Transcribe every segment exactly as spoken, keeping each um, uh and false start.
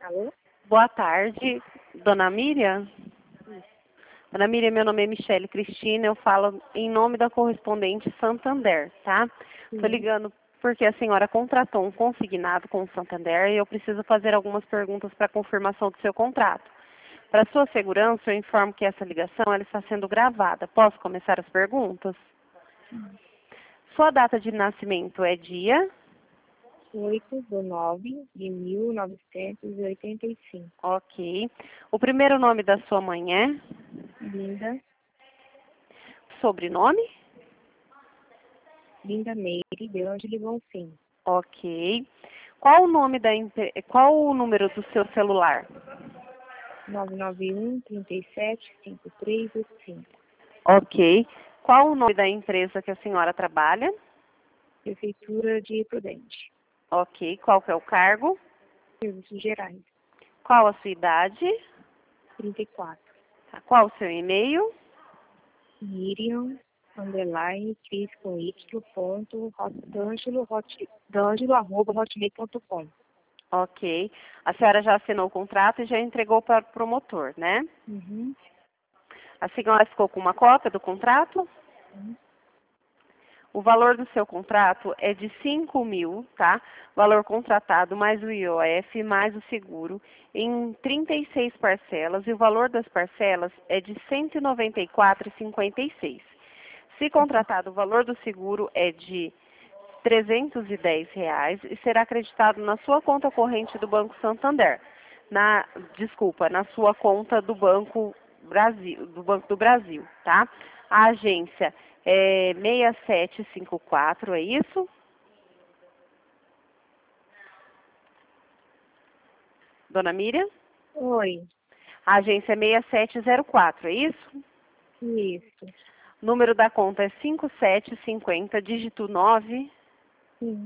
Alô? Boa tarde, dona Miriam. Dona Miriam, meu nome é Michele Cristina, eu falo em nome da correspondente Santander, tá? Estou ligando porque a senhora contratou um consignado com o Santander e eu preciso fazer algumas perguntas para confirmação do seu contrato. Para sua segurança, eu informo que essa ligação ela está sendo gravada. Posso começar as perguntas? Sim. Sua data de nascimento é dia? oito do nove de mil novecentos e oitenta e cinco. Ok. O primeiro nome da sua mãe é? Linda, Sobrenome? Linda Meire de Ângelo Bonfim. Ok. Qual o nome da empre... Qual o número do seu celular? nove nove um, trinta e sete, cinquenta e três oitenta e cinco. Ok. Qual o nome da empresa que a senhora trabalha? Prefeitura de Prudente. Ok. Qual que é o cargo? Serviços Gerais. Qual a sua idade? trinta e quatro. Tá. Qual o seu e-mail? Miriam, underline, Cris com Y, ponto, hot, D'Angelo, hot, D'Angelo, arroba, hotmail ponto com. Ok. A senhora já assinou o contrato e já entregou para o promotor, né? Uhum. A senhora ficou com uma cópia do contrato? Uhum. O valor do seu contrato é de cinco mil, tá? Valor contratado mais o I O F, mais o seguro, em trinta e seis parcelas, e o valor das parcelas é de cento e noventa e quatro reais e cinquenta e seis centavos. Se contratado, o valor do seguro é de trezentos e dez reais e será acreditado na sua conta corrente do Banco Santander. Na, desculpa, na sua conta do Banco Brasil, do Banco do Brasil, tá? A agência é seis sete cinco quatro, é isso? Dona Miriam? Oi. A agência é seis sete zero quatro, é isso? Isso. Número da conta é cinco sete cinco zero, dígito nove. Sim.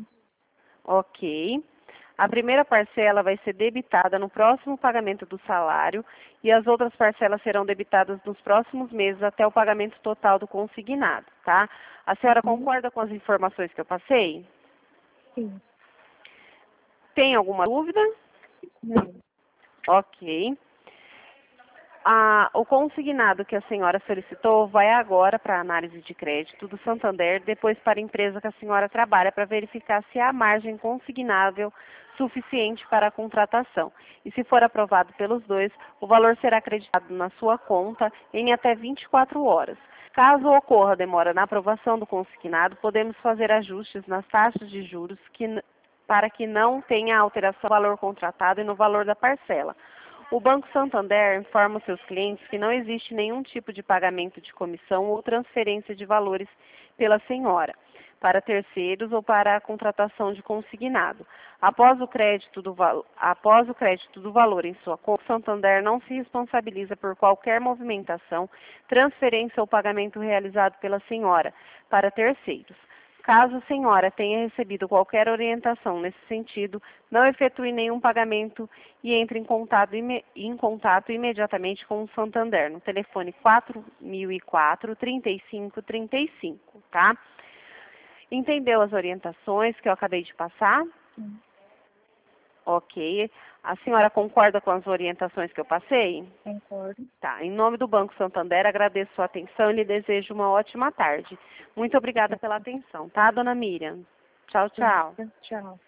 Ok. A primeira parcela vai ser debitada no próximo pagamento do salário e as outras parcelas serão debitadas nos próximos meses até o pagamento total do consignado, tá? A senhora Uhum. concorda com as informações que eu passei? Sim. Tem alguma dúvida? Não. Ok. Ah, o consignado que a senhora solicitou vai agora para a análise de crédito do Santander, depois para a empresa que a senhora trabalha, para verificar se há margem consignável suficiente para a contratação. E se for aprovado pelos dois, o valor será acreditado na sua conta em até vinte e quatro horas. Caso ocorra demora na aprovação do consignado, podemos fazer ajustes nas taxas de juros que, para que não tenha alteração no valor contratado e no valor da parcela. O Banco Santander informa os seus clientes que não existe nenhum tipo de pagamento de comissão ou transferência de valores pela senhora, para terceiros ou para a contratação de consignado. Após o crédito do, val após o crédito do valor em sua conta, o Santander não se responsabiliza por qualquer movimentação, transferência ou pagamento realizado pela senhora para terceiros. Caso a senhora tenha recebido qualquer orientação nesse sentido, não efetue nenhum pagamento e entre em contato, em contato imediatamente com o Santander, no telefone quatro mil e quatro, trinta e cinco, trinta e cinco, tá? Entendeu as orientações que eu acabei de passar? Sim. Ok. A senhora concorda com as orientações que eu passei? Concordo. Tá. Em nome do Banco Santander, agradeço sua atenção e lhe desejo uma ótima tarde. Muito obrigada pela atenção, tá, dona Miriam? Tchau, tchau. Tchau.